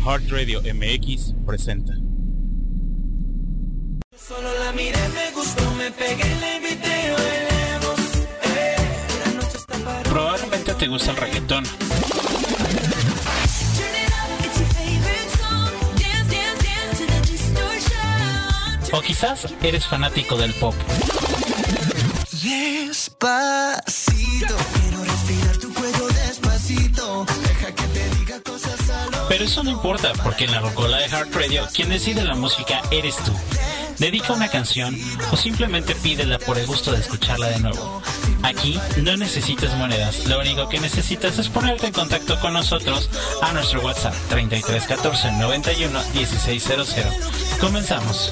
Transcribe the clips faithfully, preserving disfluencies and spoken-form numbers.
Heart Radio M X presenta. Solo la miré, me gustó, me pegué, la invité, bailemos. Eh, la noche está para... Probablemente te gusta el reggaetón. O quizás eres fanático del pop. Despacito, quiero respirar tu cuello despacito. Deja que te diga cosas al oído. Pero eso no importa, porque en la Rocola de Heart Radio, quien decide la música eres tú. Dedica una canción o simplemente pídela por el gusto de escucharla de nuevo. Aquí no necesitas monedas, lo único que necesitas es ponerte en contacto con nosotros a nuestro WhatsApp treinta y tres catorce noventa y uno dieciséis cero cero. Comenzamos.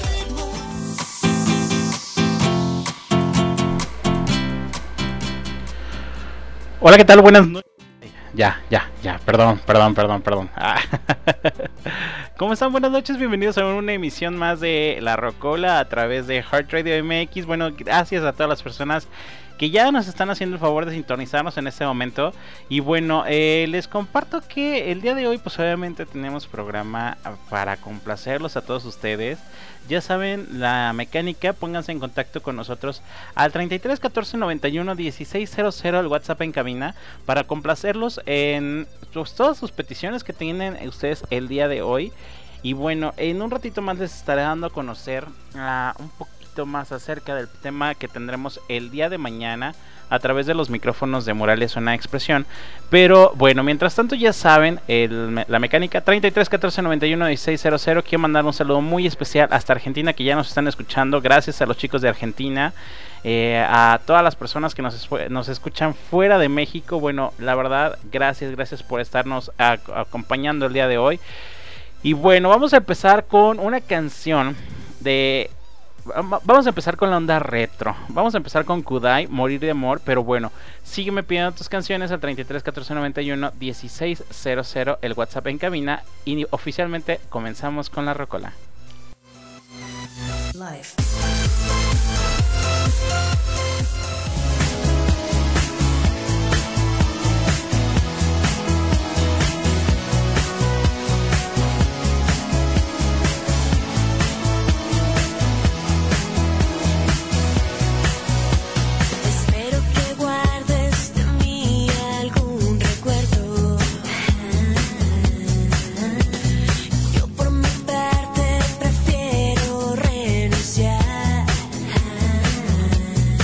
Hola, ¿qué tal? Buenas noches. Ya, ya, ya, perdón, perdón, perdón, perdón. Ah. ¿Cómo están? Buenas noches, bienvenidos a una emisión más de La Rocola a través de Heart Radio M X. Bueno, gracias a todas las personas que ya nos están haciendo el favor de sintonizarnos en este momento. Y bueno, eh, les comparto que el día de hoy pues obviamente tenemos programa para complacerlos a todos ustedes. Ya saben la mecánica, pónganse en contacto con nosotros al treinta y tres catorce noventa y uno dieciséis cero cero, el WhatsApp en cabina, para complacerlos en pues, todas sus peticiones que tienen ustedes el día de hoy. Y bueno, en un ratito más les estaré dando a conocer uh, un poquito más acerca del tema que tendremos el día de mañana a través de los micrófonos de Morales Una Expresión. Pero bueno, mientras tanto ya saben, el, la mecánica treinta y tres catorce noventa y uno dieciséis cero cero. Quiero mandar un saludo muy especial hasta Argentina, que ya nos están escuchando. Gracias a los chicos de Argentina, eh, a todas las personas que nos, nos escuchan fuera de México. Bueno, la verdad, gracias, gracias por estarnos a, acompañando el día de hoy. Y bueno, vamos a empezar con una canción de... Vamos a empezar con la onda retro. Vamos a empezar con Kudai, Morir de Amor. Pero bueno, sígueme pidiendo tus canciones al treinta y tres catorce noventa y uno dieciséis cero cero, el WhatsApp en cabina. Y oficialmente comenzamos con La Rocola. Life. Prefiero renunciar.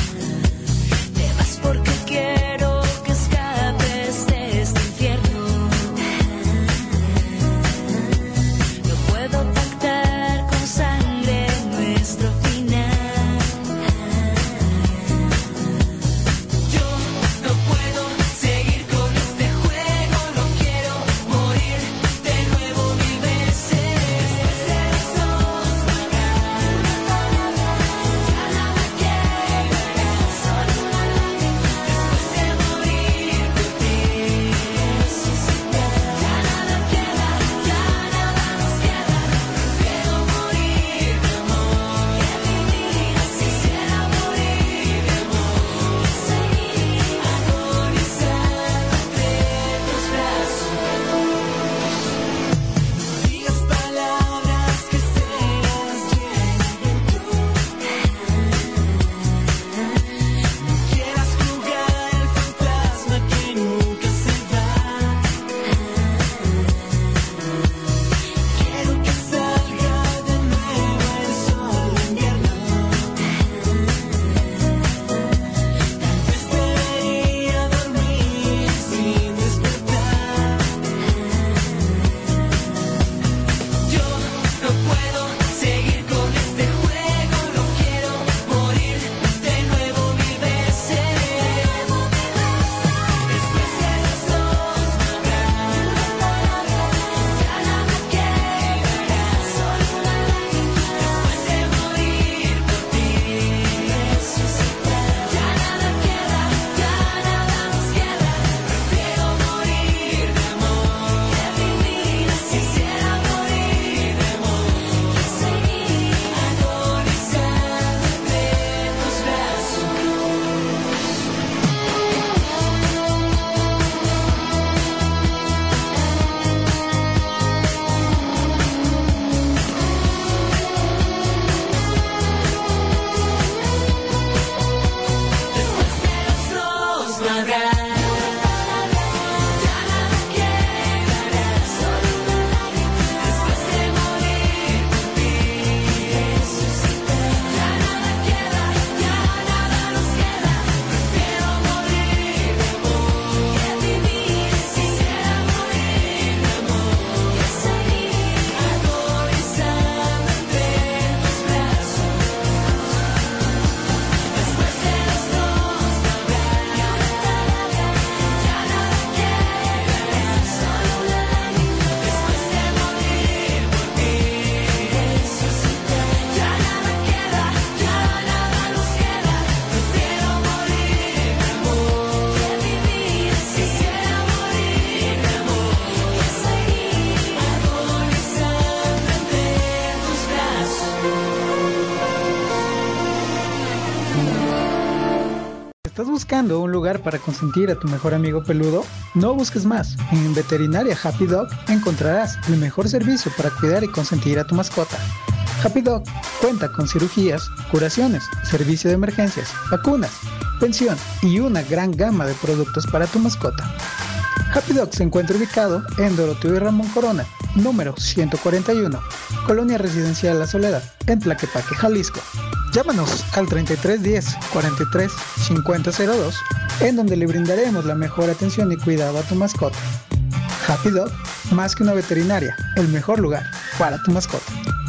buscando un lugar para consentir a tu mejor amigo peludo? No busques más. En Veterinaria Happy Dog encontrarás el mejor servicio para cuidar y consentir a tu mascota. Happy Dog cuenta con cirugías, curaciones, servicio de emergencias, vacunas, pensión y una gran gama de productos para tu mascota. Happy Dog se encuentra ubicado en Doroteo y Ramón Corona, número ciento cuarenta y uno, Colonia Residencial La Soledad, en Tlaquepaque, Jalisco. Llámanos al treinta y tres diez, cuarenta y tres, cincuenta cero dos, en donde le brindaremos la mejor atención y cuidado a tu mascota. Happy Dog, más que una veterinaria, el mejor lugar para tu mascota.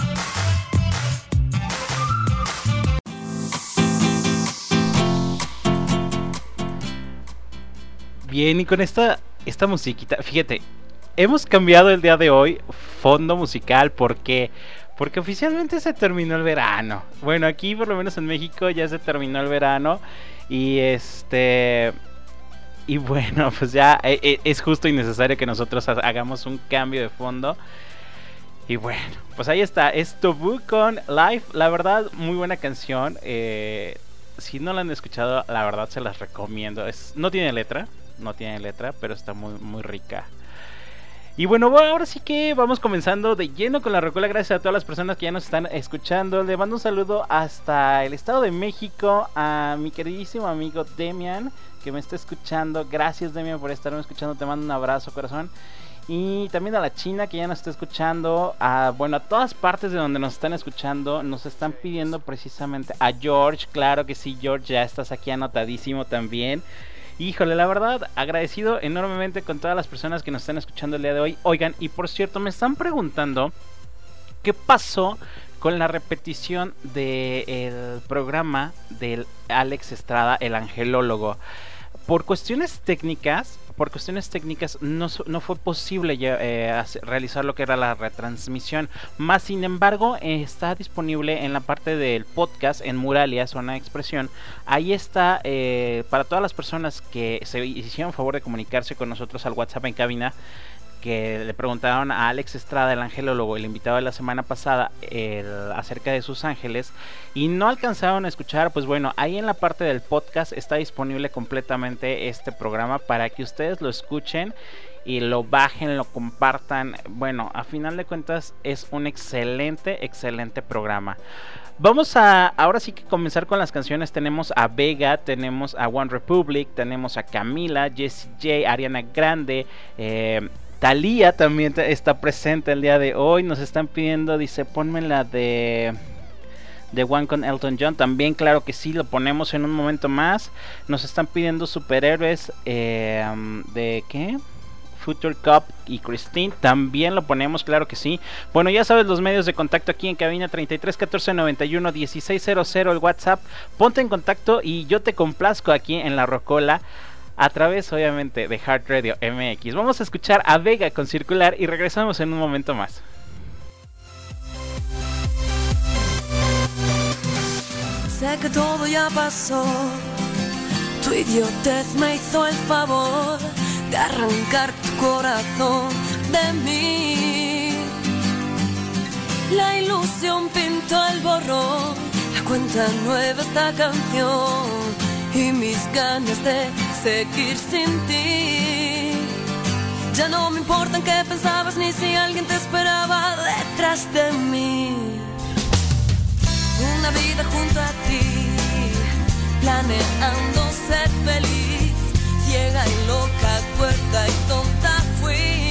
Bien, y con esta, esta musiquita, fíjate, hemos cambiado el día de hoy fondo musical porque, porque oficialmente se terminó el verano. Bueno, aquí por lo menos en México ya se terminó el verano y este... Y bueno, pues ya es justo y necesario que nosotros hagamos un cambio de fondo. Y bueno, pues ahí está, es Taboo con Live, la verdad muy buena canción. eh, Si no la han escuchado, la verdad se las recomiendo. Es, no tiene letra. No tiene letra, pero está muy, muy rica. Y bueno, bueno, ahora sí que vamos comenzando de lleno con la rocola. Gracias a todas las personas que ya nos están escuchando. Le mando un saludo hasta el Estado de México a mi queridísimo amigo Demian, que me está escuchando. Gracias, Demian, por estarme escuchando. Te mando un abrazo, corazón. Y también a la China, que ya nos está escuchando. A, bueno, a todas partes de donde nos están escuchando. Nos están pidiendo precisamente a George. Claro que sí, George, ya estás aquí anotadísimo también. Híjole, la verdad, agradecido enormemente con todas las personas que nos están escuchando el día de hoy. Oigan, y por cierto, me están preguntando qué pasó con la repetición del programa del Alex Estrada, el angelólogo. Por cuestiones técnicas, por cuestiones técnicas no, no fue posible ya, eh, hacer, realizar lo que era la retransmisión. Más sin embargo, eh, está disponible en la parte del podcast en Muralia, Zona de Expresión. Ahí está, eh, para todas las personas que se hicieron favor de comunicarse con nosotros al WhatsApp en cabina, que le preguntaron a Alex Estrada, el angelólogo, el invitado de la semana pasada, el, acerca de sus ángeles, y no alcanzaron a escuchar. Pues bueno, ahí en la parte del podcast está disponible completamente este programa para que ustedes lo escuchen y lo bajen, lo compartan. Bueno, a final de cuentas es un excelente, excelente programa. Vamos a ahora sí que comenzar con las canciones. Tenemos a Vega, tenemos a One Republic, tenemos a Camila, Jessie J, Ariana Grande, eh... Thalía también está presente el día de hoy. Nos están pidiendo, dice, ponme la de de One con Elton John. También, claro que sí, lo ponemos en un momento más. Nos están pidiendo superhéroes eh, de ¿qué? Future Cup y Christine. También lo ponemos, claro que sí. Bueno, ya sabes los medios de contacto aquí en cabina: treinta y tres catorce noventa y uno dieciséis cero cero, el WhatsApp. Ponte en contacto y yo te complazco aquí en La Rocola, a través obviamente de Heart Radio M X. Vamos a escuchar a Vega con Circular y regresamos en un momento más. Sé que todo ya pasó, tu idiotez me hizo el favor de arrancar tu corazón de mí. La ilusión pintó el borrón, la cuenta nueva esta canción y mis ganas de seguir sin ti. Ya no me importa en qué pensabas ni si alguien te esperaba detrás de mí. Una vida junto a ti, planeando ser feliz, ciega y loca, cuerda y tonta fui.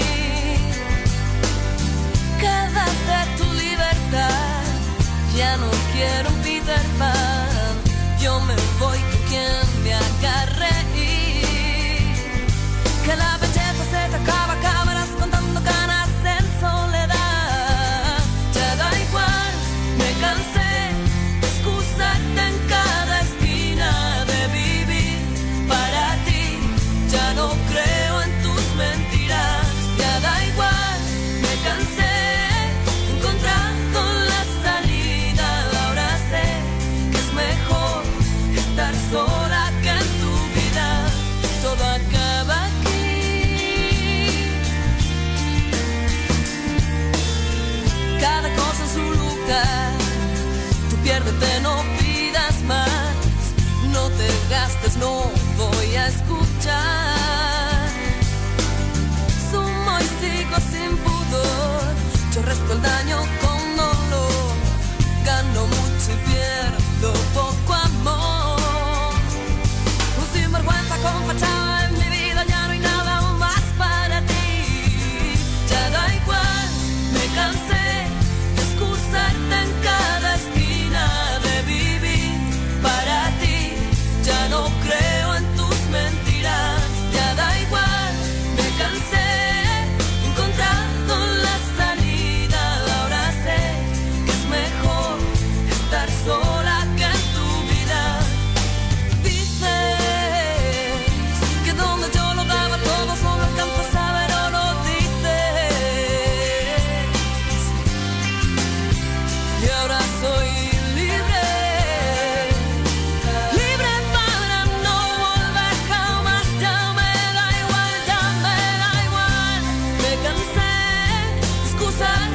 Quédate tu libertad, ya no quiero un Peter Pan. Yo me voy con quien me haga reír. Que la belleza se te acaba, acabarás contando canas en soledad. Ya da igual, me cansé de excusarte en cada esquina de vivir para ti. Ya no creo en tus mentiras. Ya da igual, me cansé de encontrar con la salida. Ahora sé que es mejor estar sola que en tu vida todo acaba aquí. Cada cosa en su lugar, tú piérdete, no pidas más, no te gastes, no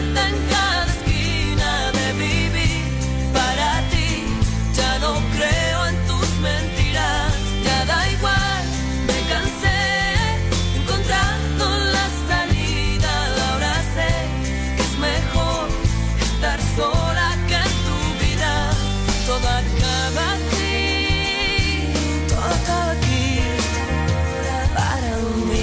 vuelta en cada esquina de vivir para ti. Ya no creo en tus mentiras, ya da igual, me cansé encontrando la salida. Ahora sé que es mejor estar sola que en tu vida. Todo acaba aquí, todo acaba aquí para mí.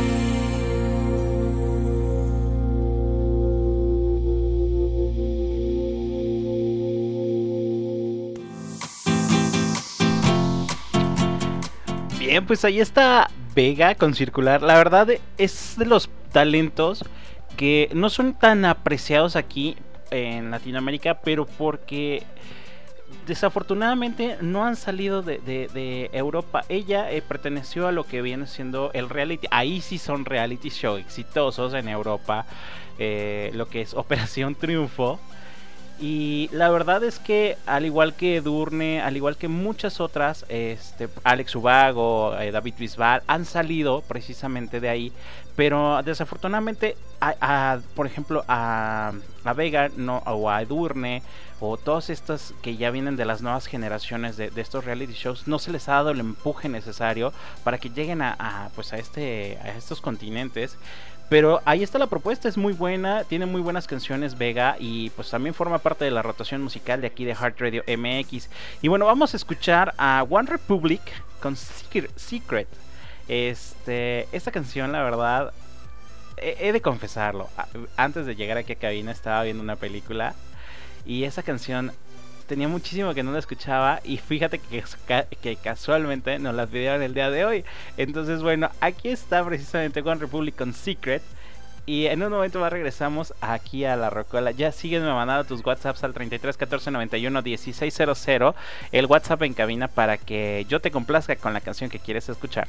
Bien, pues ahí está Vega con Circular. La verdad es de los talentos que no son tan apreciados aquí en Latinoamérica, pero porque desafortunadamente no han salido de, de, de Europa. Ella eh, perteneció a lo que viene siendo el reality. Ahí sí son reality show exitosos en Europa, eh, lo que es Operación Triunfo. Y la verdad es que al igual que Edurne, al igual que muchas otras, este, Alex Ubago, eh, David Bisbal, han salido precisamente de ahí. Pero desafortunadamente, a, a, por ejemplo, a, a Vega no, o a Edurne, o todas estas que ya vienen de las nuevas generaciones de, de estos reality shows, no se les ha dado el empuje necesario para que lleguen a, a, pues a, este, a estos continentes. Pero ahí está la propuesta, es muy buena, tiene muy buenas canciones Vega y pues también forma parte de la rotación musical de aquí de Heart Radio M X. Y bueno, vamos a escuchar a One Republic con Secret. Este, esta canción, la verdad, he, he de confesarlo, antes de llegar aquí a cabina estaba viendo una película y esa canción tenía muchísimo que no la escuchaba y fíjate que, que casualmente nos la pidieron el día de hoy. Entonces bueno, aquí está precisamente One Republic con Secret. Y en un momento más regresamos aquí a la Rocola. Ya sígueme mandando tus WhatsApps al treinta y tres catorce noventa y uno dieciséis cero cero, el WhatsApp en cabina, para que yo te complazca con la canción que quieres escuchar.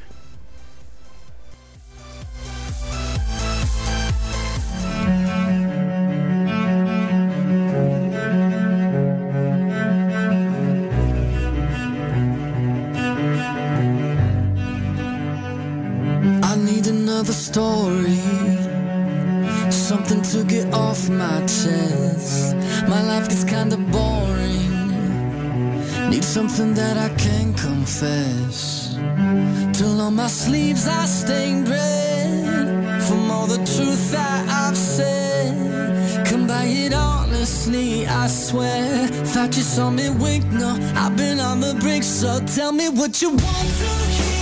Another story, something to get off my chest. My life gets kinda boring, need something that I can confess. Till on my sleeves I stained red from all the truth that I've said. Come by it honestly, I swear. Thought you saw me wink, no, I've been on the brink. So tell me what you want to hear.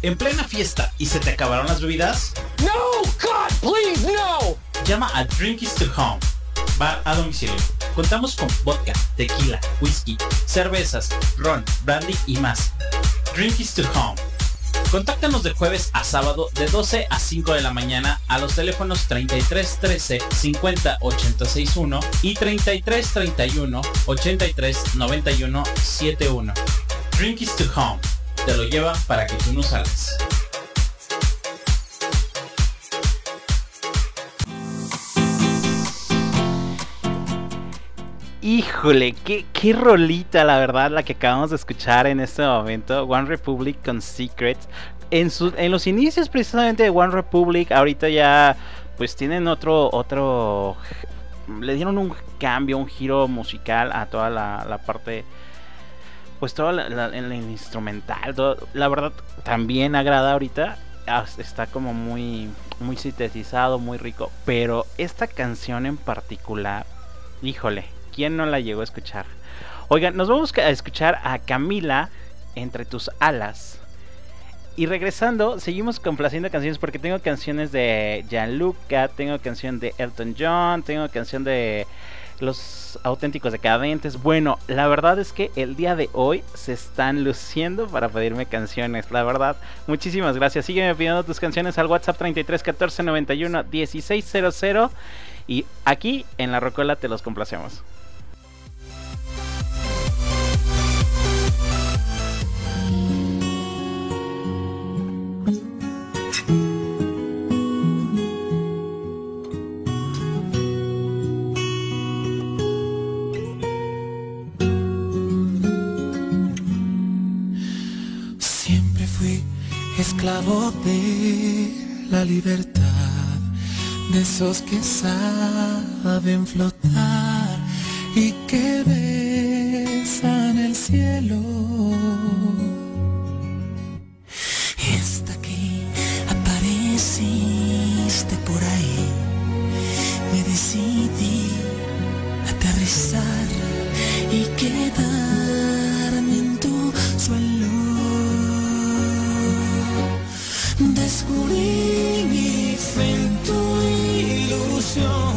¿En plena fiesta y se te acabaron las bebidas? No, God, please, no. Llama a Drink is to Home, bar a domicilio. Contamos con vodka, tequila, whisky, cervezas, ron, brandy y más. Drink is to Home. Contáctanos de jueves a sábado de doce a cinco de la mañana a los teléfonos treinta y tres trece cincuenta ochenta sesenta y uno y treinta y tres treinta y uno ochenta y tres noventa y uno setenta y uno. Drink is to Home. Te lo lleva para que tú no salgas. Híjole, qué, qué rolita la verdad la que acabamos de escuchar en este momento. One Republic con Secrets. En, su, en los inicios precisamente de One Republic, ahorita ya pues tienen otro, otro, le dieron un cambio, un giro musical a toda la, la parte, pues todo la, la, el instrumental, todo, la verdad también agrada ahorita. Está como muy, muy sintetizado, muy rico. Pero esta canción en particular, híjole, ¿quién no la llegó a escuchar? Oigan, nos vamos a escuchar a Camila, Entre tus alas. Y regresando, seguimos complaciendo canciones porque tengo canciones de Gianluca, tengo canción de Elton John, tengo canción de Los Auténticos Decadentes. Bueno, la verdad es que el día de hoy se están luciendo para pedirme canciones, la verdad. Muchísimas gracias. Sígueme pidiendo tus canciones al WhatsApp treinta y tres catorce noventa y uno dieciséis cero cero y aquí en La Rocola te los complacemos. Esclavo de la libertad, de esos que saben flotar y que besan el cielo. Y hasta que apareciste por ahí, me decidí aterrizar y quedarme en tu suelo. Descubrí mi fe en tu ilusión,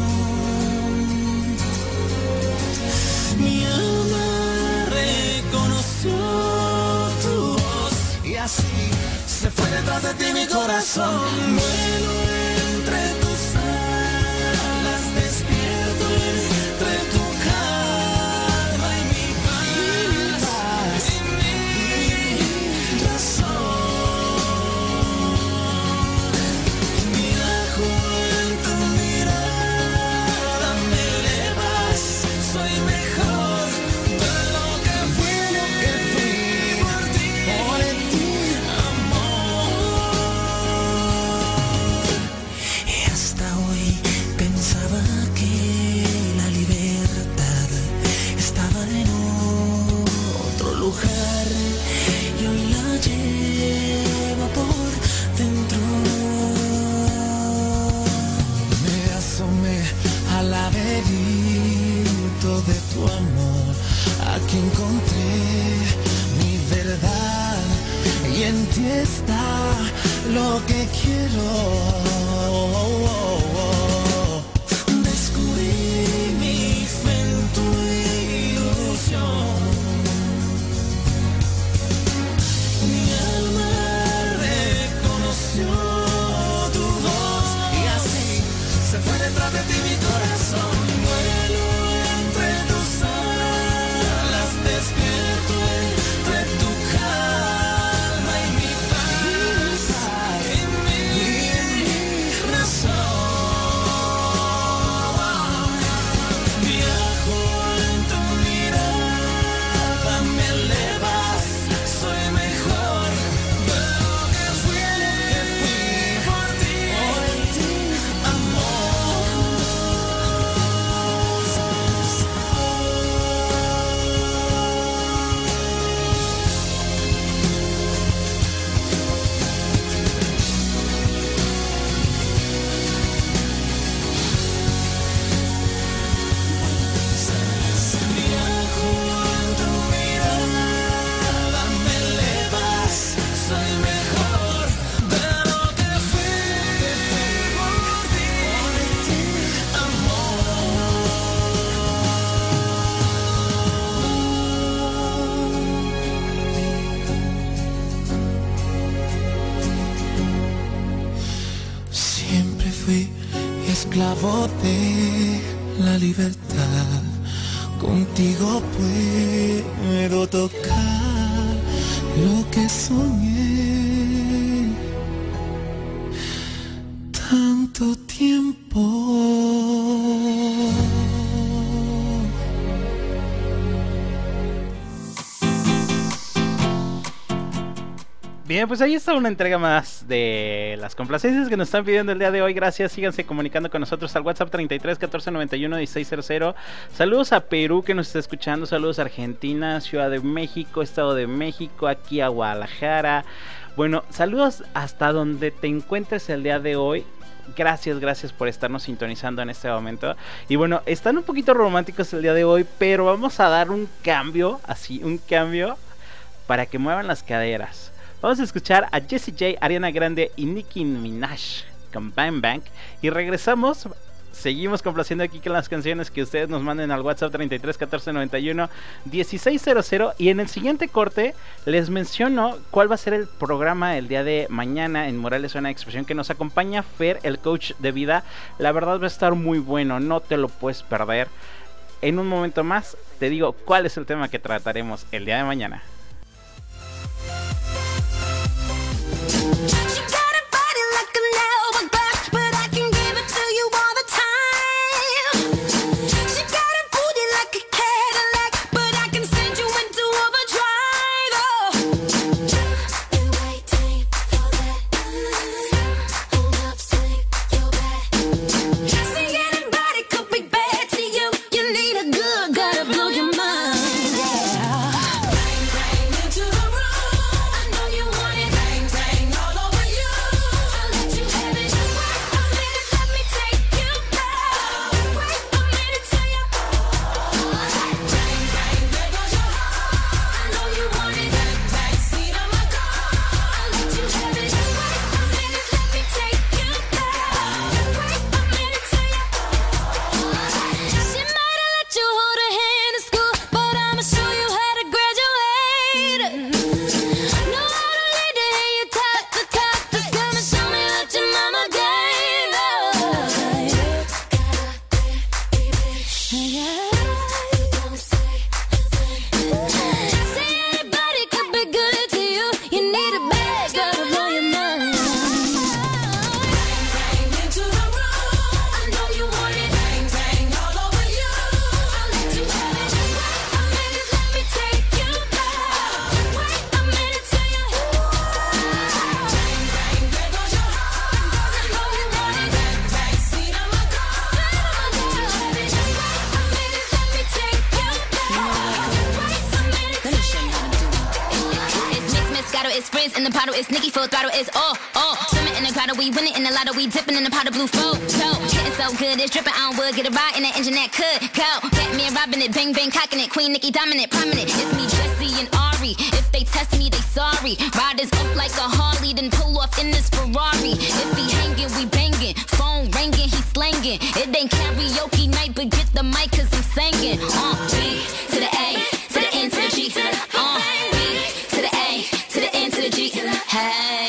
mi alma reconoció tu voz y así se fue detrás de ti mi corazón. Vuelo entre tus alas, despierto entre tu calma y mi paz y mi razón. Y hoy la llevo por dentro. Me asomé al laberinto de tu amor. Aquí encontré mi verdad y en ti está lo que quiero. Descubrí mi fe en tu ilusión. Tu voz y así se fue detrás de ti mi corazón. Vuelo entre tus alas, despierto entre tu calma y mi paz y mi razón. esclavo de la libertad. Contigo puedo tocar lo que soñé tanto tiempo. Bien, pues ahí está una entrega más de las complacencias que nos están pidiendo el día de hoy. Gracias, síganse comunicando con nosotros al WhatsApp treinta y tres catorce noventa y uno dieciséis cero cero. Saludos a Perú que nos está escuchando, saludos a Argentina, Ciudad de México, Estado de México, aquí a Guadalajara. Bueno, saludos hasta donde te encuentres el día de hoy. Gracias, gracias por estarnos sintonizando en este momento. Y bueno, están un poquito románticos el día de hoy, pero vamos a dar un cambio, así, un cambio para que muevan las caderas. Vamos a escuchar a Jessie J, Ariana Grande y Nicki Minaj con Bang Bang. Y regresamos, seguimos complaciendo aquí con las canciones que ustedes nos manden al WhatsApp treinta y tres catorce noventa y uno dieciséis cero cero. Y en el siguiente corte les menciono cuál va a ser el programa el día de mañana en Morales Zona de Expresión, que nos acompaña Fer, el coach de vida. La verdad va a estar muy bueno, no te lo puedes perder. En un momento más te digo cuál es el tema que trataremos el día de mañana. Queen Nicki dominant, prominent. It's me, Jessie and Ari. If they test me, they sorry. Riders up like a Harley, then pull off in this Ferrari. If he hanging, we banging. Phone ringing, he slanging. It ain't karaoke night, but get the mic 'cause I'm singing. Uh, B to the A, to the N to the G. Uh, B to the A, to the N to the G. Hey.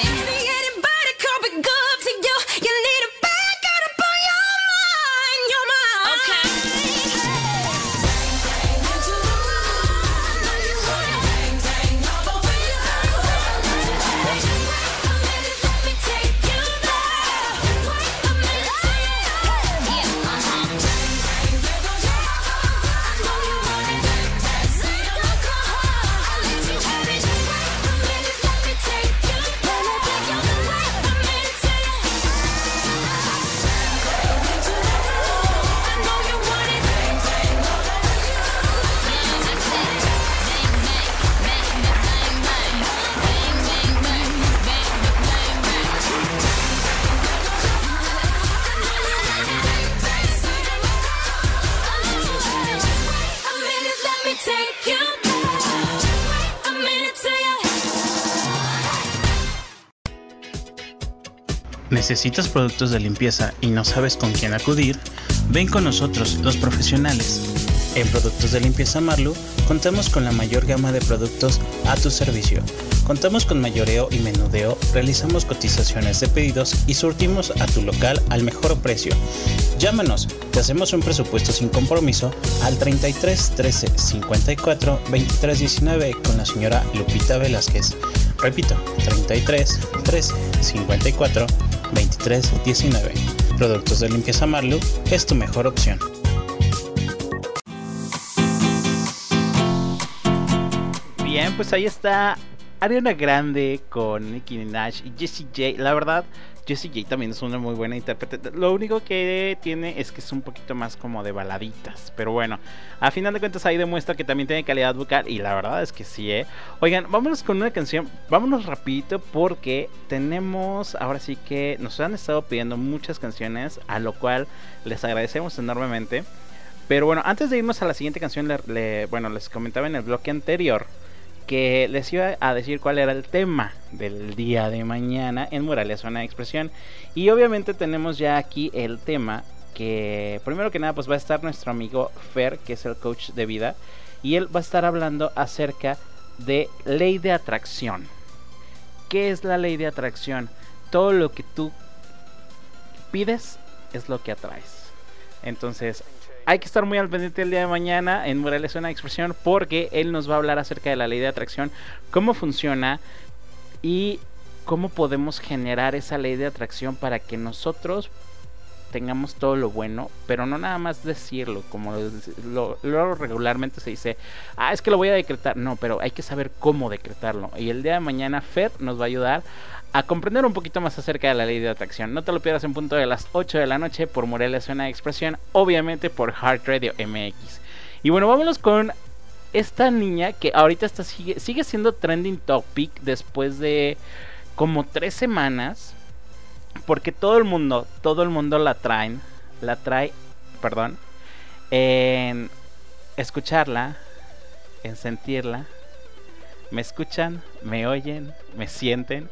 ¿Necesitas productos de limpieza y no sabes con quién acudir? Ven con nosotros, los profesionales. En Productos de Limpieza Marlu Contamos con la mayor gama de productos a tu servicio. Contamos con mayoreo y menudeo, realizamos cotizaciones de pedidos y surtimos a tu local al mejor precio. Llámanos, te hacemos un presupuesto sin compromiso al treinta y tres trece cincuenta y cuatro veintitrés diecinueve con la señora Lupita Velázquez. Repito, treinta y tres trece cincuenta y cuatro veintitrés diecinueve. Productos de limpieza Marlu es tu mejor opción. Bien, pues ahí está Ariana Grande con Nicki Minaj y Jessie J. La verdad, Jessie J también es una muy buena intérprete. Lo único que tiene es que es un poquito más como de baladitas. Pero bueno, a final de cuentas ahí demuestra que también tiene calidad vocal. Y la verdad es que sí, eh. Oigan, vámonos con una canción. Vámonos rapidito porque tenemos, ahora sí que nos han estado pidiendo muchas canciones, a lo cual les agradecemos enormemente. Pero bueno, antes de irnos a la siguiente canción, le, le, bueno, les comentaba en el bloque anterior que les iba a decir cuál era el tema del día de mañana en Morelia Zona de Expresión. Y obviamente tenemos ya aquí el tema que primero que nada pues va a estar nuestro amigo Fer, que es el coach de vida, y él va a estar hablando acerca de ley de atracción. ¿Qué es la ley de atracción? Todo lo que tú pides es lo que atraes. Entonces hay que estar muy al pendiente el día de mañana en Morelia Zona de Expresión, porque él nos va a hablar acerca de la ley de atracción, cómo funciona y cómo podemos generar esa ley de atracción para que nosotros tengamos todo lo bueno, pero no nada más decirlo, como lo, lo regularmente se dice, ah, es que lo voy a decretar. No, pero hay que saber cómo decretarlo. Y el día de mañana Fer nos va a ayudar a comprender un poquito más acerca de la ley de atracción. No te lo pierdas en punto de las ocho de la noche por Morelia Zona de Expresión, obviamente por Heart Radio M X. Y bueno, vámonos con esta niña que ahorita está, sigue, sigue siendo trending topic después de como tres semanas, porque todo el mundo, todo el mundo la traen, la trae, perdón, en escucharla, en sentirla. Me escuchan, me oyen, me sienten.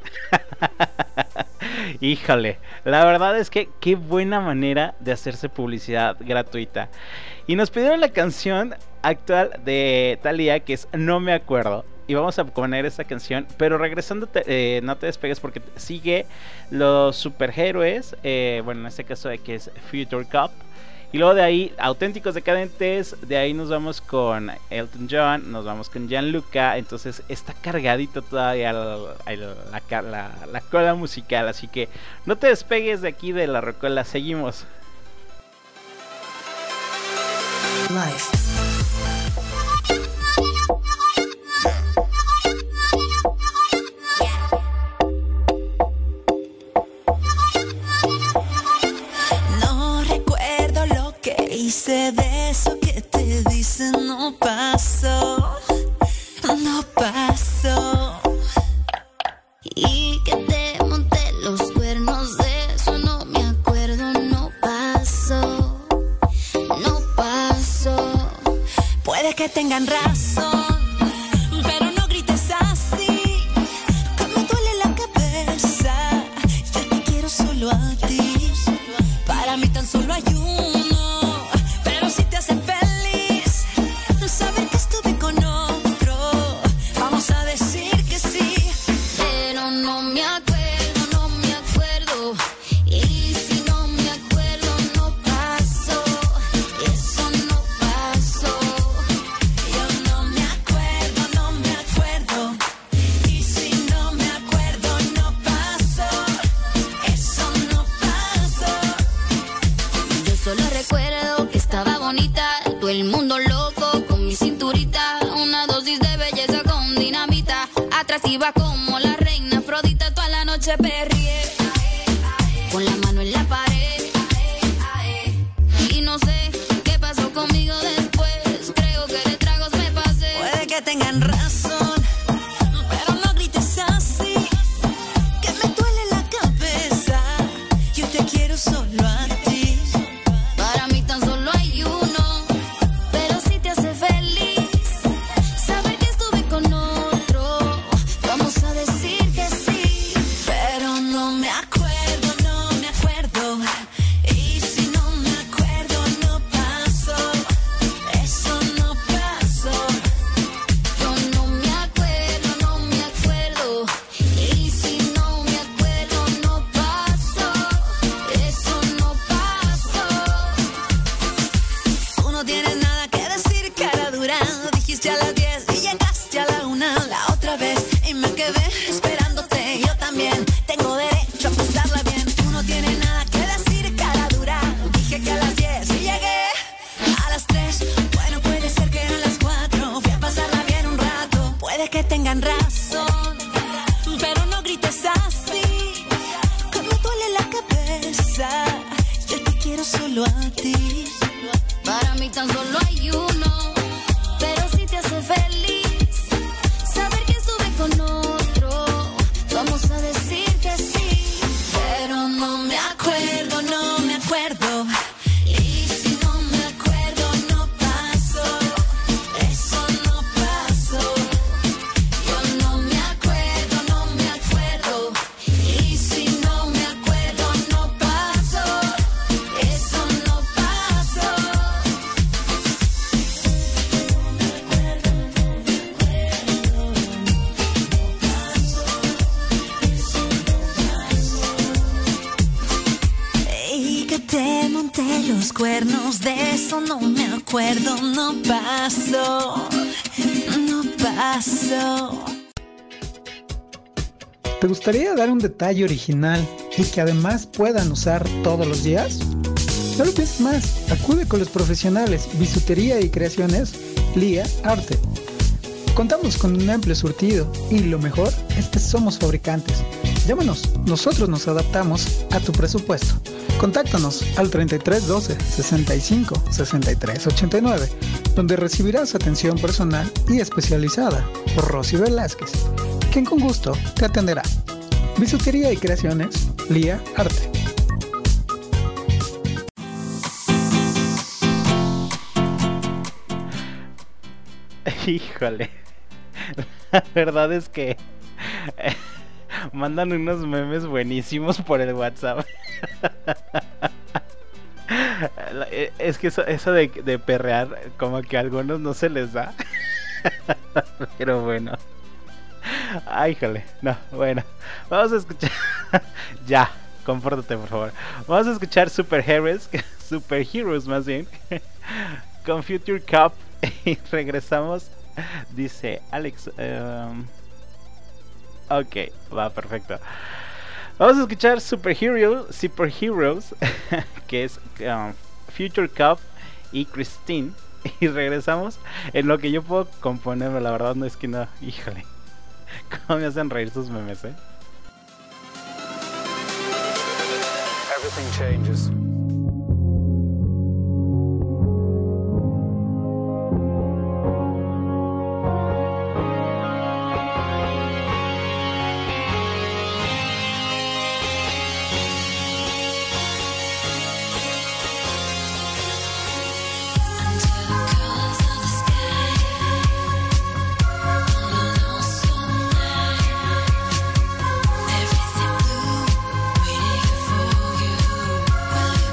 Híjole, la verdad es que qué buena manera de hacerse publicidad gratuita. Y nos pidieron la canción actual de Thalía, que es No Me Acuerdo. Y vamos a poner esta canción, pero regresando, eh, no te despegues porque sigue los superhéroes, eh, bueno, en este caso de que es Future Cop. Y luego de ahí, Auténticos Decadentes, de ahí nos vamos con Elton John, nos vamos con Gianluca. Entonces está cargadito todavía la, la, la, la cola musical, así que no te despegues de aquí de la rocola, seguimos. Life. Hice de eso que te dicen no pasó, no pasó. Y que te monté los cuernos, de eso no me acuerdo, no pasó, no pasó. Puede que tengan razón, pero no grites así, que me duele la cabeza. Yo te quiero solo a ti, para mí tan solo hay uno. El mundo loco con mi cinturita, una dosis de belleza con dinamita, atractiva como la reina Afrodita, toda la noche perrié, con la mano en la pared, y no sé qué pasó conmigo después, creo que de tragos me pasé. Puede que tengan razón, pero no grites así, que me duele la cabeza, yo te quiero solo a ti, para mí tan solo hay uno. No tengan razón, pero no grites así, que me duele la cabeza. Yo te quiero solo a ti. Para mí tan solo hay uno, pero si te hace feliz saber que estuve con otro, vamos a decir que sí. Pero no me acuerdo, no me acuerdo. Los cuernos, de eso no me acuerdo, no pasó, no pasó. ¿Te gustaría dar un detalle original y que además puedan usar todos los días? No lo pienses más, acude con los profesionales Bisutería y Creaciones Lía Arte. Contamos con un amplio surtido y lo mejor es que somos fabricantes. Llámanos, nosotros nos adaptamos a tu presupuesto. Contáctanos al treinta y tres doce, sesenta y cinco, sesenta y tres ochenta y nueve, donde recibirás atención personal y especializada por Rosy Velázquez, quien con gusto te atenderá. Bisutería y Creaciones Lía Arte. Híjole, la verdad es que eh, mandan unos memes buenísimos por el WhatsApp. Es que eso, eso de, de perrear, como que a algunos no se les da. Pero bueno. Ay, híjole, no, bueno. Vamos a escuchar. Ya, compórtate por favor. Vamos a escuchar Superheroes, Superheroes más bien, con Future Cup. Y regresamos. Dice Alex. Um... Ok, va, perfecto. Vamos a escuchar Superhero, Superheroes, que es um, Future Cup y Christine. Y regresamos en lo que yo puedo componerme. La verdad no es que no. Híjole, cómo me hacen reír sus memes, eh. Everything changes. Everything blue, waiting for you.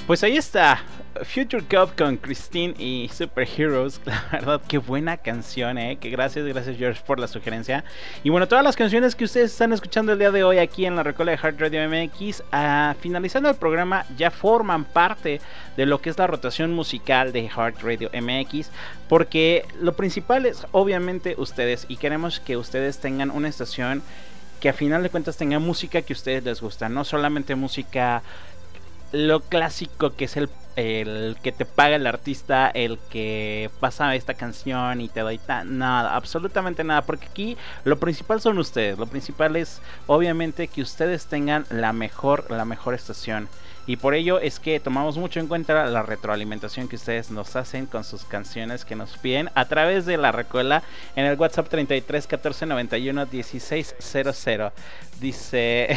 Pues ahí está, Future Cop con Christine y Superheroes. La verdad, qué buena canción, eh. Que gracias, gracias George por la sugerencia. Y bueno, todas las canciones que ustedes están escuchando el día de hoy aquí en la Rocola de Heart Radio M X, uh, finalizando el programa, ya forman parte de lo que es la rotación musical de Heart Radio M X. Porque lo principal es obviamente ustedes, y queremos que ustedes tengan una estación que a final de cuentas tenga música que a ustedes les gusta, no solamente música lo clásico que es el, el que te paga el artista, el que pasa esta canción y te doy tan, nada, absolutamente nada, porque aquí lo principal son ustedes, lo principal es obviamente que ustedes tengan la mejor, la mejor estación. Y por ello es que tomamos mucho en cuenta la retroalimentación que ustedes nos hacen con sus canciones que nos piden a través de la Rocola en el WhatsApp treinta y tres catorce noventa y uno dieciséis cero cero. Dice...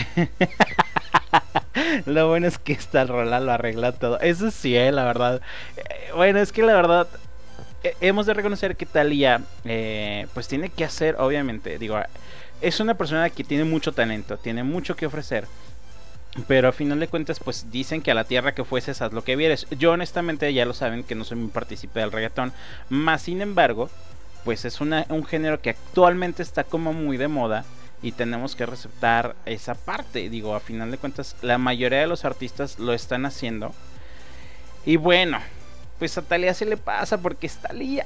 Lo bueno es que esta rola lo arregla todo. Eso sí, eh, la verdad. Eh, bueno, es que la verdad eh, hemos de reconocer que Thalía eh, pues tiene que hacer, obviamente, digo, es una persona que tiene mucho talento, tiene mucho que ofrecer. Pero a final de cuentas, pues dicen que a la tierra que fueses haz lo que vieres. Yo honestamente, ya lo saben, que no soy muy partícipe del reggaetón. Más sin embargo, pues es una, un género que actualmente está como muy de moda. Y tenemos que receptar esa parte. Digo, a final de cuentas, la mayoría de los artistas lo están haciendo. Y bueno, pues a Thalía se le pasa porque es Thalía.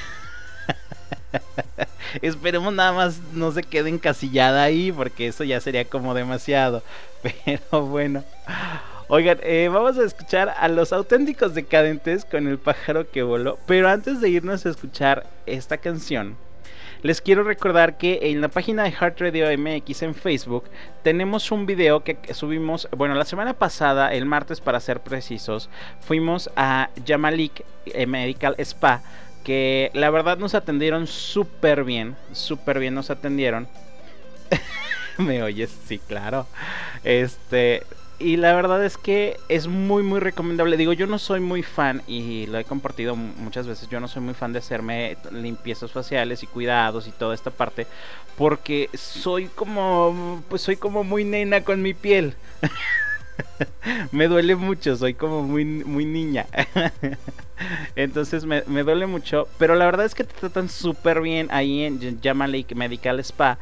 Esperemos nada más no se quede encasillada ahí, porque eso ya sería como demasiado. Pero bueno. Oigan, eh, vamos a escuchar a Los Auténticos Decadentes con El Pájaro que Voló. Pero antes de irnos a escuchar esta canción, les quiero recordar que en la página de Heart Radio M X en Facebook tenemos un video que subimos, bueno, la semana pasada, el martes para ser precisos, fuimos a Yamalik Medical Spa, que la verdad nos atendieron súper bien, súper bien nos atendieron. ¿Me oyes? Sí, claro. Este... Y la verdad es que es muy muy recomendable. Digo, yo no soy muy fan, y lo he compartido muchas veces, yo no soy muy fan de hacerme limpiezas faciales y cuidados y toda esta parte, porque soy como, pues soy como muy nena con mi piel. Me duele mucho, soy como muy, muy niña. Entonces me, me duele mucho. Pero la verdad es que te tratan súper bien ahí en Yamalik Medical Spa.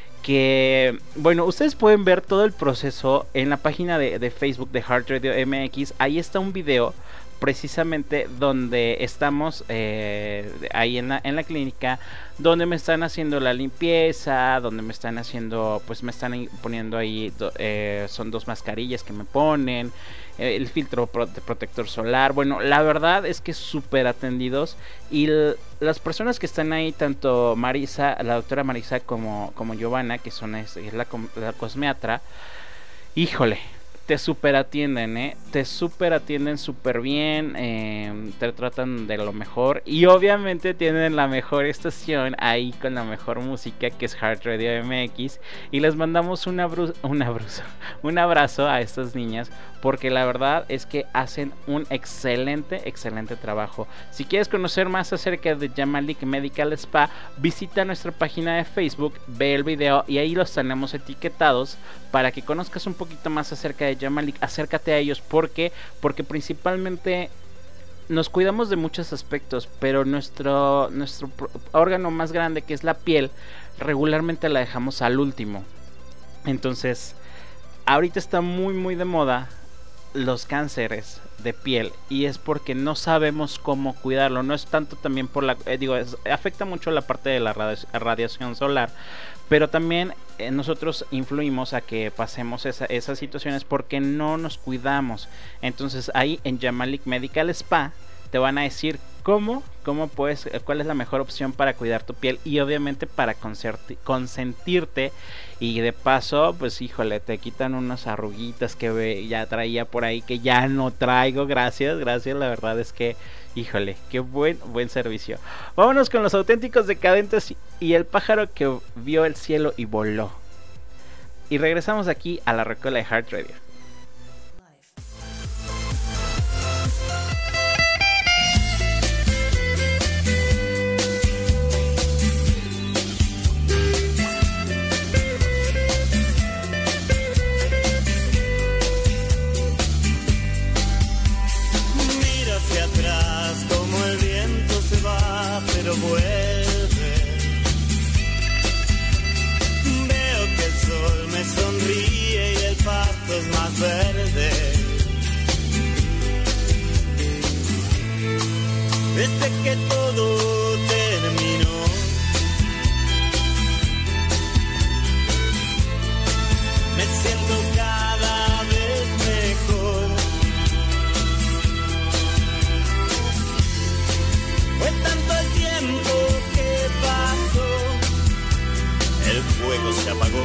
Que, bueno, ustedes pueden ver todo el proceso en la página de, de Facebook de Heart Radio M X. Ahí está un video precisamente donde estamos eh, ahí en la, en la clínica, donde me están haciendo la limpieza, donde me están haciendo, pues me están poniendo ahí, eh, son dos mascarillas que me ponen, eh, el filtro pro de protector solar. Bueno, la verdad es que súper atendidos, y las personas que están ahí, tanto Marisa, la doctora Marisa, como, como Giovanna, que son es, es la, la cosmiatra, híjole, te super atienden, eh, te super atienden súper bien, eh, te tratan de lo mejor, y obviamente tienen la mejor estación ahí con la mejor música, que es Heart Radio M X, y les mandamos un abrazo, un abrazo, un abrazo a estas niñas, porque la verdad es que hacen un excelente, excelente trabajo. Si quieres conocer más acerca de Yamalik Medical Spa, visita nuestra página de Facebook, ve el video y ahí los tenemos etiquetados para que conozcas un poquito más acerca de Yamalik. Acércate a ellos, porque porque principalmente nos cuidamos de muchos aspectos, pero nuestro nuestro órgano más grande, que es la piel, regularmente la dejamos al último. Entonces, ahorita está muy muy de moda los cánceres de piel, y es porque no sabemos cómo cuidarlo. No es tanto también por la eh, digo es, afecta mucho la parte de la radi radiación solar, pero también eh, nosotros influimos a que pasemos esa, esas situaciones porque no nos cuidamos. Entonces ahí en Yamalik Medical Spa te van a decir cómo, cómo puedes, cuál es la mejor opción para cuidar tu piel, y obviamente para consentirte. Y de paso, pues híjole, te quitan unas arruguitas que ya traía por ahí, que ya no traigo. Gracias, gracias, la verdad es que, híjole, qué buen, buen servicio. Vámonos con Los Auténticos Decadentes y El Pájaro que Vio el Cielo y Voló. Y regresamos aquí a la Rocola de Heart Radio. más verde. Desde que todo terminó, me siento cada vez mejor. Fue tanto el tiempo que pasó, el fuego se apagó,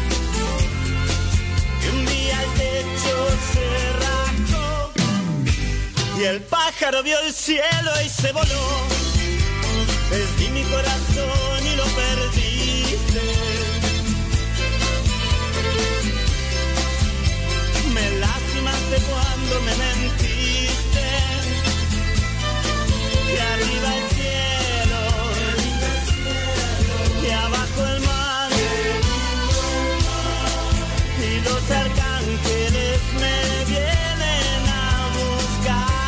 y un día el techo se rajó, y el pájaro vio el cielo y se voló. Perdí mi corazón y lo perdiste. Me lastimaste cuando me mentiste. Y arriba el cielo, y abajo el mar, y los arcángeles me vienen a buscar.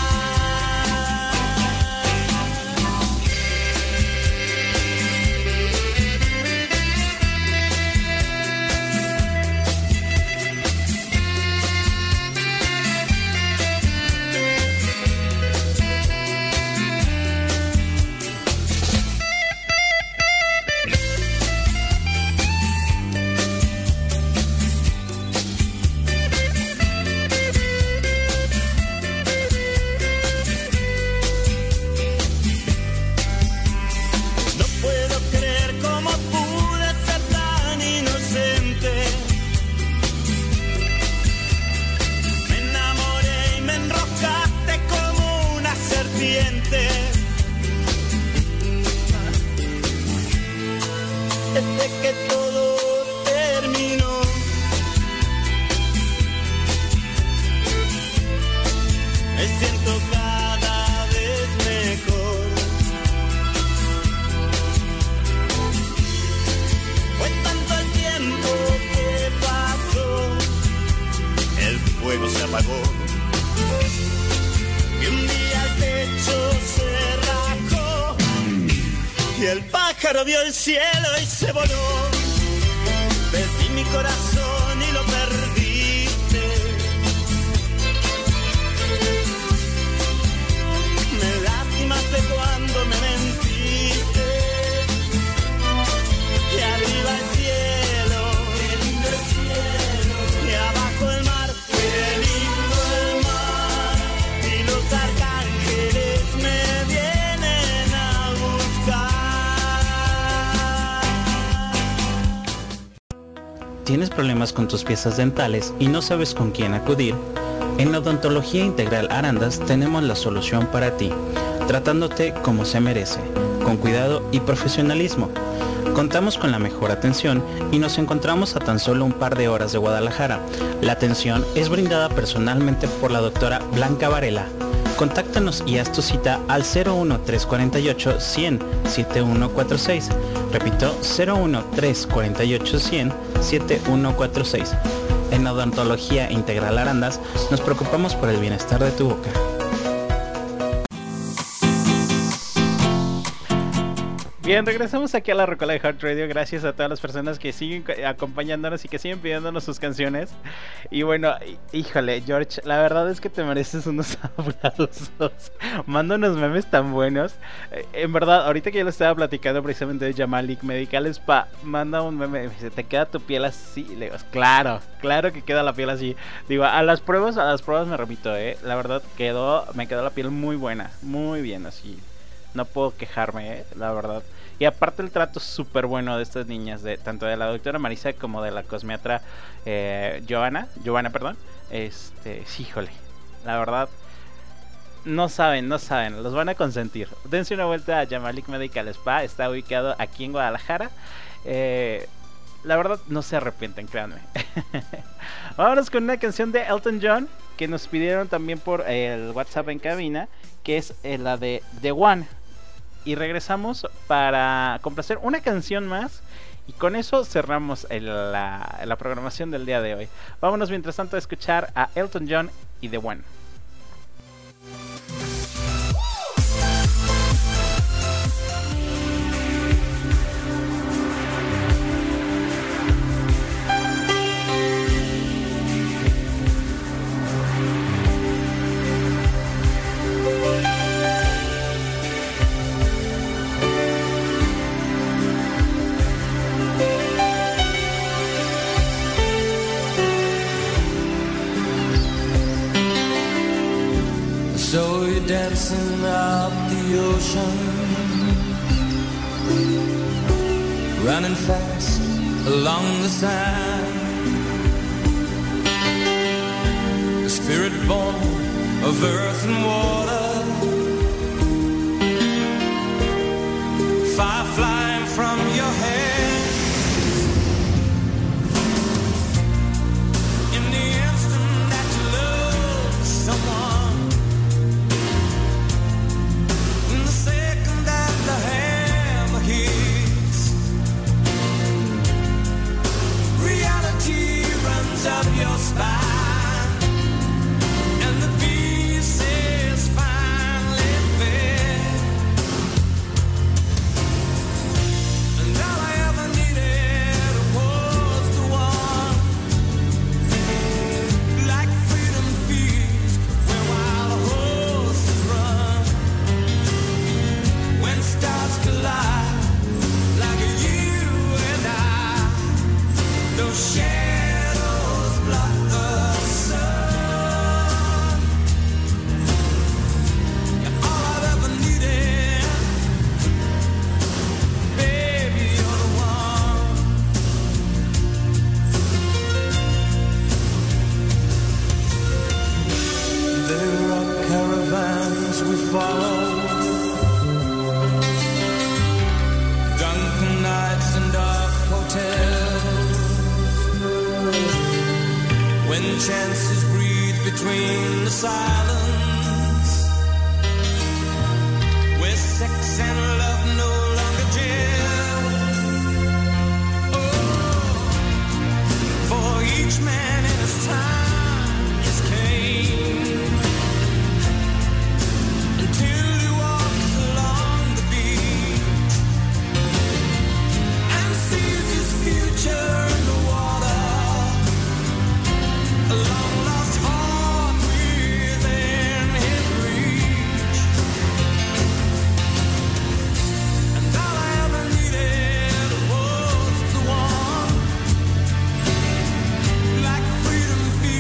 Desde que todo terminó, me siento cada vez mejor. Fue tanto el tiempo que pasó, el fuego se apagó, y un día el techo se rajó, y el pájaro vio el cielo y se voló. Perdí mi corazón y lo perdiste. Me lastimaste cuando me mentiste. Y arriba el cielo, qué lindo el cielo, y abajo el mar, qué lindo el mar, y los arcángeles me vienen a buscar. ¿Tienes problemas con tus piezas dentales y no sabes con quién acudir? En Odontología Integral Arandas tenemos la solución para ti, tratándote como se merece, con cuidado y profesionalismo. Contamos con la mejor atención y nos encontramos a tan solo un par de horas de Guadalajara. La atención es brindada personalmente por la doctora Blanca Varela. Contáctanos y haz tu cita al cero uno tres cuatro ocho, cien, setenta y uno cuarenta y seis. Repito, cero uno tres cuatro ocho, cien, setenta y uno cuarenta y seis. En Odontología Integral Arandas nos preocupamos por el bienestar de tu boca. Bien, regresamos aquí a la Rocola de Heart Radio. Gracias a todas las personas que siguen acompañándonos y que siguen pidiéndonos sus canciones. Y bueno, híjole, George, la verdad es que te mereces unos aplausos. Manda unos memes tan buenos. En verdad, ahorita que yo lo estaba platicando precisamente de Yamalik Medical Spa, manda un meme y dice, ¿te queda tu piel así? Le digo, claro, claro que queda la piel así. Digo, a las pruebas, a las pruebas me remito, eh. La verdad, quedó, me quedó la piel muy buena, muy bien así. No puedo quejarme, eh, la verdad. Y aparte el trato súper bueno de estas niñas, de tanto de la doctora Marisa como de la cosmiatra eh, Giovanna, Giovanna, perdón. Este, sí, híjole, la verdad, no saben, no saben, los van a consentir. Dense una vuelta a Yamalik Medical Spa, está ubicado aquí en Guadalajara. Eh, la verdad, no se arrepienten, créanme. Vámonos con una canción de Elton John que nos pidieron también por el WhatsApp en cabina, que es eh, la de The One. Y regresamos para complacer una canción más. Y con eso cerramos el, la, la programación del día de hoy. Vámonos mientras tanto a escuchar a Elton John y The One. dancing up the ocean, running fast along the sand. The spirit born of earth and water, fire flying from your head. In the instant that you love someone, in the second that the hammer hits, reality runs up your spine, and the pieces finally fit. And all I ever needed was the one, like freedom feast where wild horses run. When stars collide, like you and I, those shadows block the sun. You're all I've ever needed, baby, you're the one. There are caravans we follow, drunken nights and dark hotels, when chances breathe between the silence, where sex and love no longer gel. Oh, for each man in his time is came, until he walks along the beach and sees his future in the water, a long lost heart within his reach. And all I ever needed was the one, like freedom feels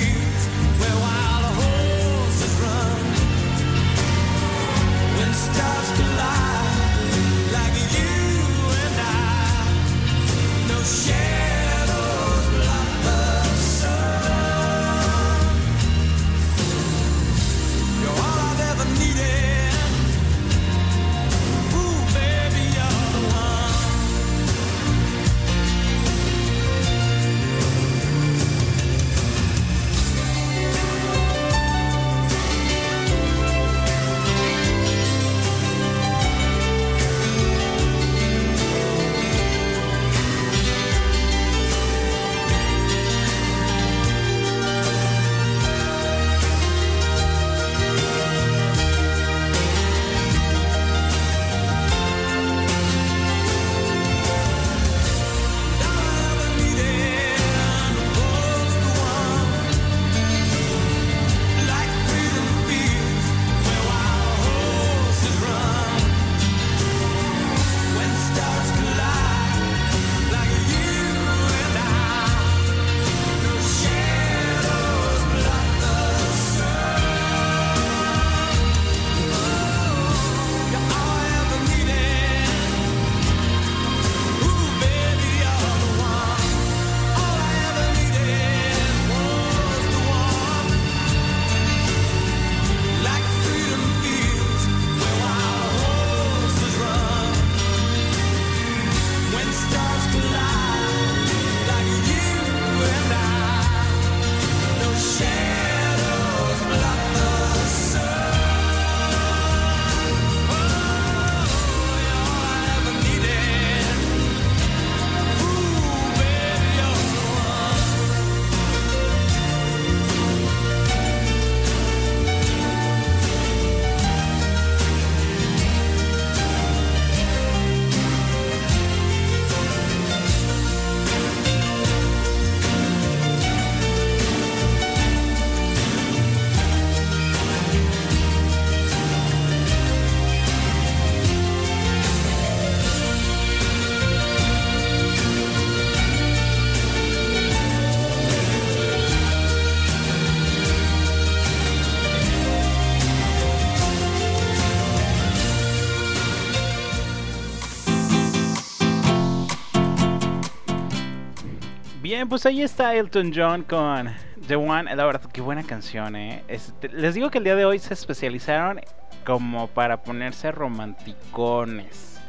Bien, pues ahí está Elton John con The One. La verdad, qué buena canción, ¿eh? Este, les digo que el día de hoy se especializaron como para ponerse romanticones.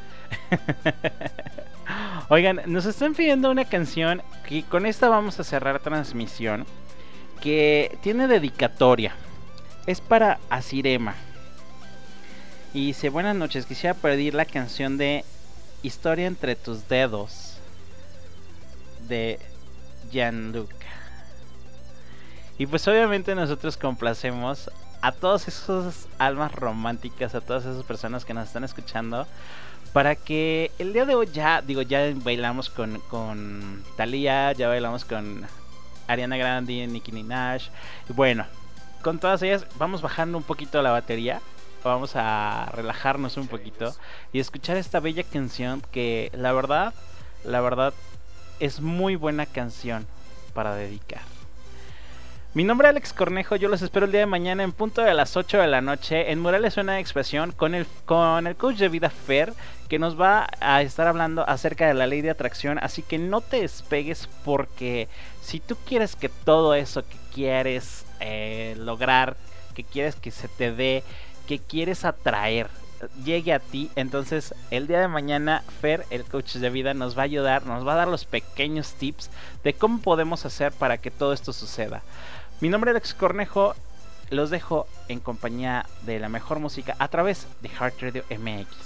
Oigan, nos están pidiendo una canción que con esta vamos a cerrar transmisión, que tiene dedicatoria. Es para Asirema. Y dice: buenas noches, quisiera pedir la canción de Historia entre tus dedos de Gianluca. Y pues obviamente nosotros complacemos a todas esas almas románticas, a todas esas personas que nos están escuchando, para que el día de hoy ya, digo, ya bailamos con, con Thalía, ya bailamos con Ariana Grande, Nicki Minaj. Y bueno, con todas ellas vamos bajando un poquito la batería, vamos a relajarnos un poquito y escuchar esta bella canción que la verdad, la verdad es muy buena canción para dedicar. Mi nombre es Alex Cornejo, yo los espero el día de mañana en punto de las ocho de la noche en Murales Suena de Expresión con el, con el coach de vida Fer, que nos va a estar hablando acerca de la ley de atracción. Así que no te despegues, porque si tú quieres que todo eso que quieres eh, lograr, que quieres que se te dé, que quieres atraer, llegue a ti, entonces el día de mañana Fer, el coach de vida, nos va a ayudar, nos va a dar los pequeños tips de cómo podemos hacer para que todo esto suceda. Mi nombre es Alex Cornejo, los dejo en compañía de la mejor música a través de Heart Radio M X.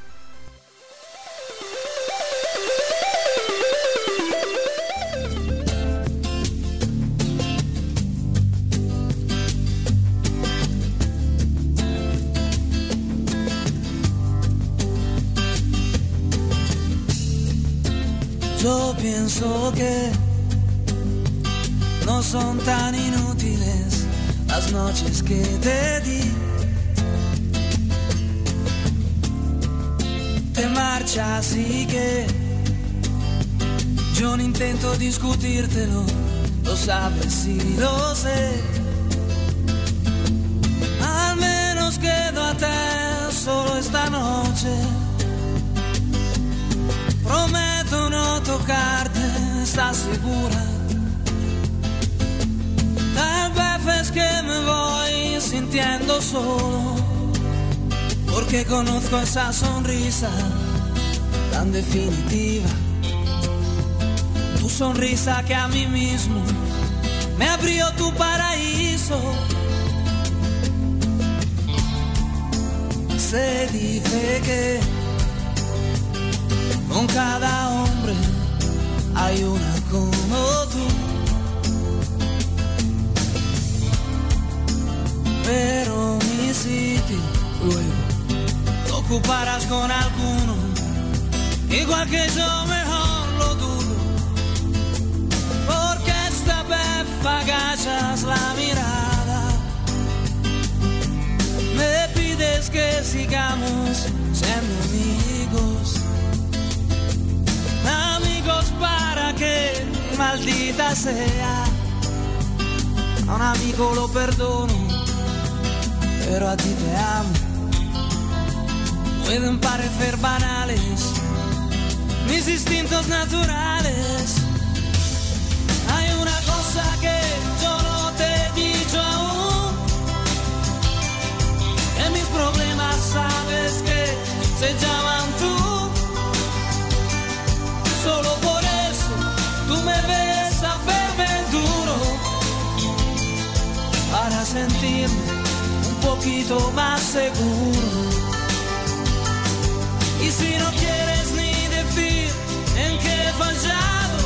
Yo pienso que no son tan inútiles las noches que te di. Te marchas y que yo no intento discutírtelo, lo sabes y lo sé. Al menos quédate solo esta noche. Prometo no tocarte, ¿estás segura? Tal vez es que me voy sintiendo solo, porque conozco esa sonrisa tan definitiva. Tu sonrisa que a mí mismo me abrió tu paraíso. Se dice que con cada hombre hay una como tú, pero mi sitio luego lo ocuparás con alguno, igual que yo, mejor lo dudo, porque esta vez agachas la mirada, me pides que sigamos siendo amigos. Amigos para que, maldita sea, a un amigo lo perdono, pero a ti te amo. Pueden parecer banales mis instintos naturales. Hay una cosa que yo no te he dicho aún, que mis problemas sabes que se llaman tú. Solo por eso tú me ves hacerme duro, para sentirme un poquito más seguro. Y si no quieres ni decir en qué he fallado,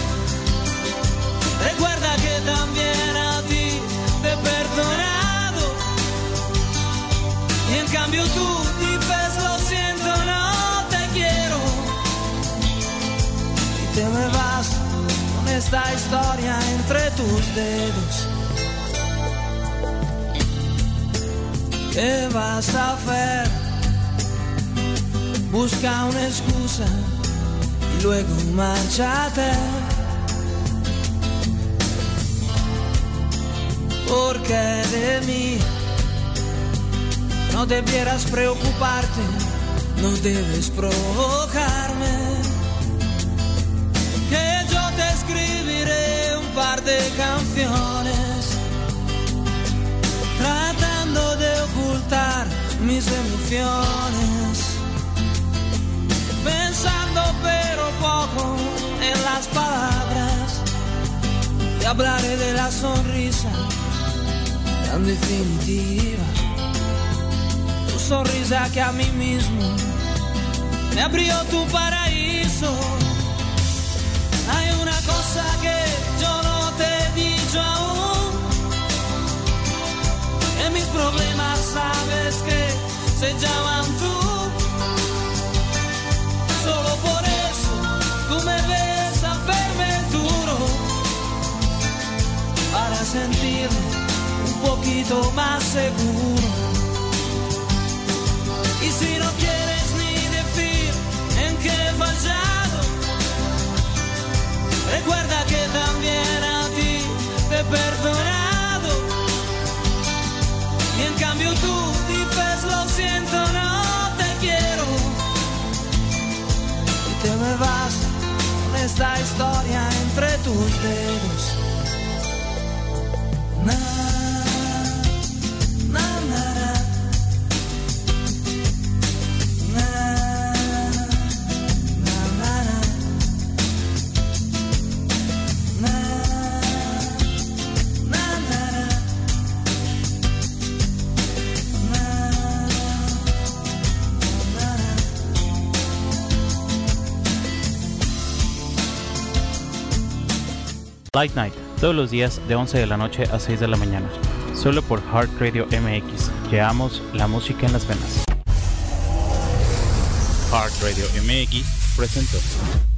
recuerda que también a ti te he perdonado. Y en cambio tú dices lo siento, no te quiero, te me vas con esta historia entre tus dedos. ¿Qué vas a hacer? Busca una excusa y luego márchate, porque de mí no debieras preocuparte, no debes provocarme, que yo te escribiré cantarte canciones, tratando de ocultar mis emociones, pensando pero poco en las palabras. Te hablaré de la sonrisa tan definitiva, tu sonrisa que a mí mismo me abrió tu paraíso. Hay una cosa que yo no te he dicho aún, que mis problemas sabes que se llaman tú. Solo por eso tú me ves hacerme duro, para sentirme un poquito más seguro. Y si no quieres ni decir en qué he fallado, recuerda que también a ti te he perdonado. Y en cambio tú dices lo siento, no te quiero, y te me vas con esta historia entre tus dedos. Na, na, na, na. Light Night, todos los días de once de la noche a seis de la mañana, solo por Heart Radio M X. Llevamos la música en las venas. Heart Radio M X presentó.